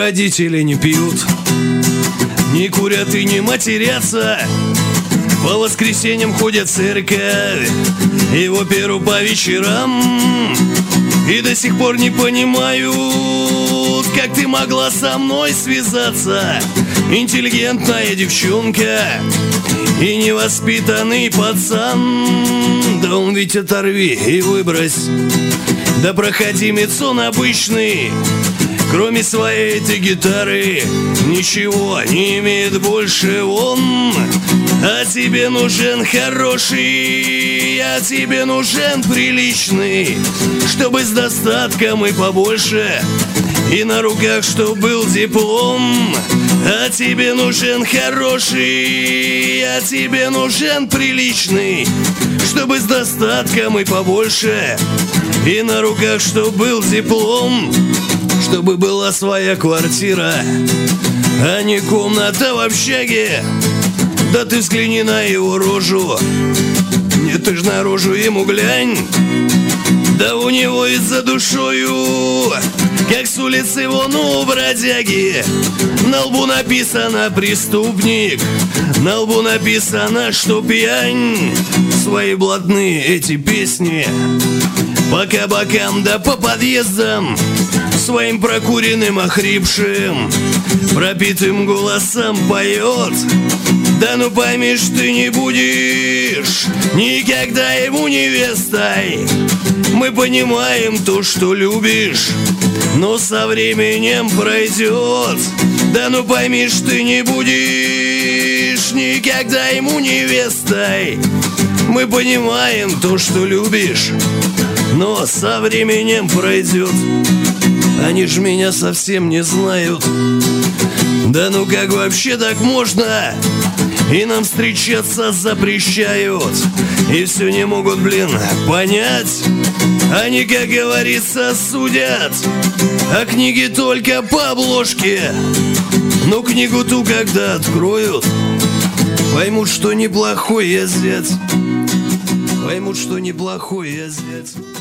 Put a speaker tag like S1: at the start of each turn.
S1: родители не пьют, не курят и не матерятся. По воскресеньям ходят в церковь и в оперу по вечерам. И до сих пор не понимают, как ты могла со мной связаться. Интеллигентная девчонка и невоспитанный пацан. Да он ведь оторви и выбрось. Да проходимец он обычный, кроме своей этой гитары ничего не имеет больше он. А тебе нужен хороший, а тебе нужен приличный, чтобы с достатком и побольше, и на руках чтоб был диплом. А тебе нужен хороший, а тебе нужен приличный, чтобы с достатком и побольше, и на руках чтоб был диплом. Чтобы была своя квартира, а не комната в общаге. Да ты взгляни на его рожу, нет, ты ж на рожу ему глянь. Да у него и за душою, как с улицы вон у бродяги. На лбу написано «преступник», на лбу написано, что пьянь. Свои блатные эти песни по кабакам да по подъездам своим прокуренным, охрипшим, пропитым голосом поет. Да ну поймишь, ты не будешь никогда ему невестой. Мы понимаем то, что любишь, но со временем пройдет. Да ну поймишь, ты не будешь никогда ему невестой. Мы понимаем то, что любишь, но со временем пройдет. Они ж меня совсем не знают. Да ну как вообще так можно? И нам встречаться запрещают, и все не могут, блин, понять. Они, как говорится, судят, а книги только по обложке. Но книгу ту, когда откроют, поймут, что неплохой я зять. Поймут, что неплохой я зять.